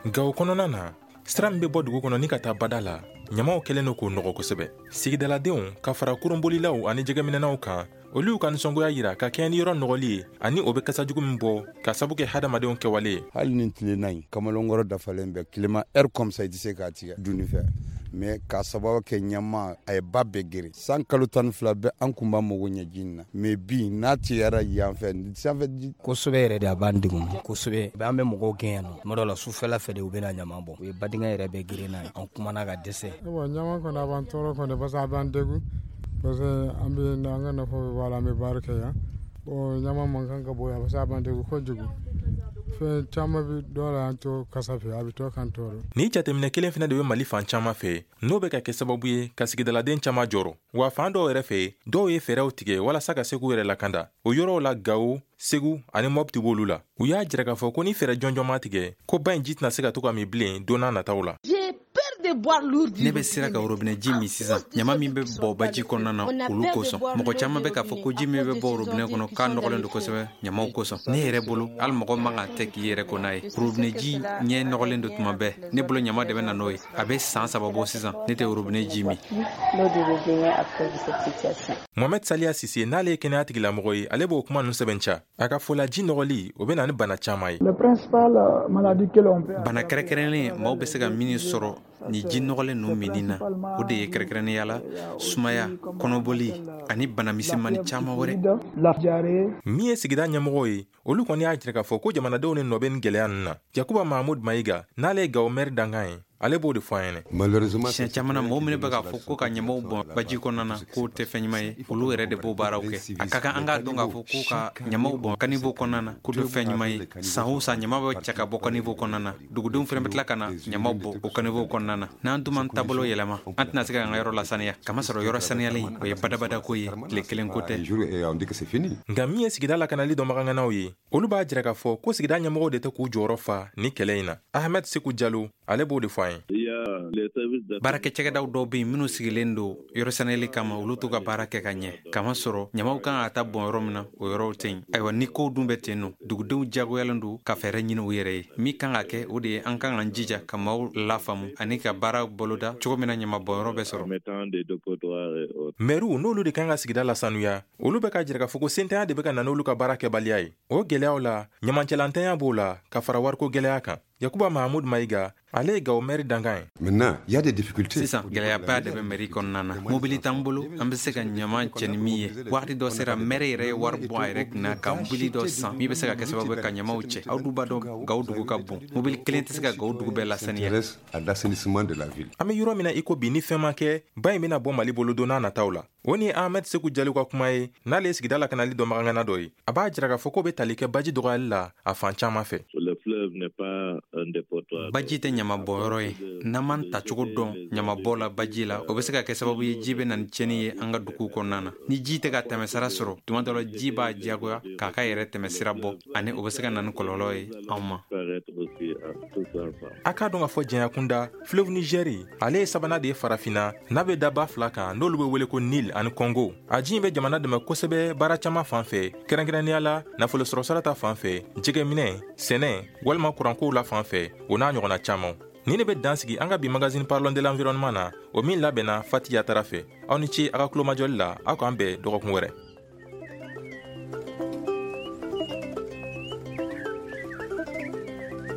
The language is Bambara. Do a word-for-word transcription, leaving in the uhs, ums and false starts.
Nka o kɔnɔna na sira min bɛ bɔ dugu kɔnɔ ni ka taa bada la ɲamaw kɛlen don k'o nɔgɔ kosɛbɛ. Sigidaladenw ka fara kurunbolilaw ani jɛgɛminɛnaw kan olu ka nisɔngoya yira ka kɛ ni yɔrɔ nɔgɔli ye ani o bɛ kasajugu min bɔ ka sabu kɛ hadamadenw kɛwale ye. Hali ni tilenna in kamalenkɔrɔ dafalen bɛ tilema heure comme ça i tɛ se k'a tigɛ dunni fɛ mais k'a sababu kɛ ɲama a ye ba bɛɛ gere san kalo tan ni fila bɛɛ an kun b'a mago ɲɛ ji na mais bi n'a tigɛra yan fɛ sanfɛ kosɛbɛ yɛrɛ de a b'an degun kosɛbɛ an bɛ mɔgɔw gɛn yan nɔ tuma dɔw la sufɛla fɛ de u bɛna ɲama bɔ u ye badingɛ yɛrɛ bɛɛ gere n'a ye an kumana ka dɛsɛ. Ɲama kɔni a b'an tɔɔrɔ kɔni parce que a b'an degun parce que an bɛ an ka nafa bɛ bɔ a la an bɛ baara kɛ yan bon ɲama man kan ka bɔ yan parce que a b'an degun kojugu. Fɛn caman bɛ dɔw la an to kasa fɛ a bɛ to kan tɔɔrɔ. Ni jateminɛ kelen fana de bɛ Mali fan caman fɛ n'o bɛ ka kɛ sababu ye ka sigidaladen caman jɔrɔ wa fan dɔw yɛrɛ fɛ dɔw ye fɛɛrɛw tigɛ walasa ka se k'u yɛrɛ lakanda o yɔrɔw la Gawo, Segu ani Mopti b'olu la u y'a jira k'a fɔ ko ni fɛɛrɛ jɔnjɔn ma tigɛ ko ba in ji tɛna se ka to ka min bilen don n'a nataw la. Ne bɛ sira ka robinet ji min sisan ɲama min bɛ bɔ baji kɔnɔna na olu kosɔn mɔgɔ caman bɛ k'a fɔ ko ji min bɛ bɔ robinet kɔnɔ k'a nɔgɔlen don kosɛbɛ ɲamaw kosɔn ne yɛrɛ bolo hali mɔgɔ man kan tɛ k'i yɛrɛ ko n'a ye robinet ji ɲɛ nɔgɔlen don tuma bɛɛ ne bolo ɲama de bɛ na n'o ye a bɛ san saba bɔ sisan ne tɛ robinet ji min. Mohamed Saliya Sise n'ale ye kɛnɛya tigilamɔgɔ ye ale b'o kuma ninnu sɛbɛntiya a ka fɔ la ji nɔgɔli o bɛ na ni bana caman ye. Bana kɛrɛnkɛrɛnlen maaw bɛ se ka min sɔrɔ ni ji nɔgɔlen ninnu minni na o de ye kɛrɛnkɛrɛnnenya la sumaya kɔnɔboli ani bana misɛnmani caman wɛrɛ. Min ye sigida ɲɛmɔgɔ ye olu kɔni y'a jira k'a fɔ ko jamanadenw ni nɔ bɛ nin gɛlɛya ninnu na. Yakuba Mahamud Mayiga n'ale ye Gawo maire dankan ye ale b'o de fɔ an ɲɛna. Siɲɛ caman na mɔgɔw minɛ bɛ k'a fɔ ko ka ɲamaw bɔn baji kɔnɔna na k'o tɛ fɛn ɲuman ye olu yɛrɛ de b'o baaraw kɛ a ka kan an k'a dɔn k'a fɔ ko ka ɲamaw bɔn caniveau kɔnɔna na k'o tɛ fɛn ɲuman ye san o san ɲama bɛ cɛ ka bɔ caniveau kɔnɔna na dugudenw fana bɛ tila ka na ɲamaw bɔ o caniveau kɔnɔna na n'an dun m'an taabolo yɛlɛma an tɛna se ka an ka yɔrɔ lasaniya kamasɔrɔ yɔrɔ saniyalen o ye badabada ko ye tile kelen ko tɛ. Nka min ye sigida lakanali dɔnbagaŋanaw ye olu b'a jira k'a fɔ ko sigida ɲɛmɔgɔw de tɛ k'u jɔyɔrɔ fa ni kɛlɛ in na. Ahmed Seku Jalo ale b'o de fɔ an ye. Baarakɛ cɛkɛdaw dɔw bɛ yen minnu sigilen don yɔrɔ saniyali kama olu t'u ka baara kɛ ka ɲɛ kamasɔrɔ ɲamaw kan ka taa bɔn yɔrɔ min na o yɔrɔw tɛ yen ayiwa ni kow dun bɛ ten nɔ dugudenw jagoyalen don ka fɛɛrɛ ɲini u yɛrɛ ye min kan ka kɛ o de ye an kan ka jija ka maaw lafaamu ani ka baara boloda cogo min na ɲama bɔnyɔrɔ bɛ sɔrɔ. Mɛriw n'olu de kan ka sigida la sanuya olu bɛ ka jira k'a fɔ ko sentanya de bɛ ka na n'olu ka baara kɛbaliya ye o gɛlɛyaw la ɲamancɛlantanya b'o la ka fara wariko gɛlɛya kan. Yakuba Mahamud Mayiga ale ye Gawo maire dankan ye. Maintenant il y a des difficultés. Sisan gɛlɛyaba de bɛ mairie kɔnɔna na mobili t'an bolo an bɛ se ka ɲama cɛ ni min ye waati dɔ sera maire yɛrɛ ye wari bɔ a yɛrɛ kunna ka mobili dɔ san min bɛ se ka kɛ sababu ye ka ɲamaw cɛ aw dun b'a dɔn Gawo dugu ka bon mobili kelen tɛ se ka Gawo dugu bɛɛ lasaniya. An bɛ yɔrɔ min na i ko bi ni fɛn ma kɛ ba in bɛna bɔ Mali bolo don n'a nataw la o ni Ahmed Seku Jalo ka kuma ye n'ale ye sigida lakanali dɔnbagaŋana dɔ ye a b'a jira k'a fɔ ko bɛ tali kɛ baji dɔgɔyali la a fan caman fɛ. Baji tɛ ɲama bɔyɔrɔ ye n'an m'an tacogo dɔn ɲama bɔ la baji la o bɛ se ka kɛ sababu ye ji bɛ na ni tiɲɛni ye an ka duguw kɔnɔna na ni ji tɛ ka tɛmɛsira sɔrɔ tuma dɔ la ji b'a diyagoya k'a ka yɛrɛ tɛmɛsira bɔ ani o bɛ se ka na ni kɔlɔlɔ ye anw ma. A k'a dɔn k'a fɔ jɛnya kunda fleuve Nigeri ale ye sabanan de ye farafinna n'a bɛ da ba fila kan n'olu bɛ wele ko Nil ani Congo a ji in bɛ jamana dɛmɛ kosɛbɛ baara caman fan fɛ kɛrɛnkɛrɛnnenya la nafolo sɔrɔ sira ta fan fɛ jɛgɛminɛ sɛnɛ walima kurankow la fan fɛ o n'a ɲɔgɔnna caman. Ni ne bɛ dan sigi an ka bi magazine Parlons de l'environnement na o min labɛnna Fati Yatara fɛ aw ni ce a ka kulomajɔli la aw k'an bɛn dɔgɔkun wɛrɛ.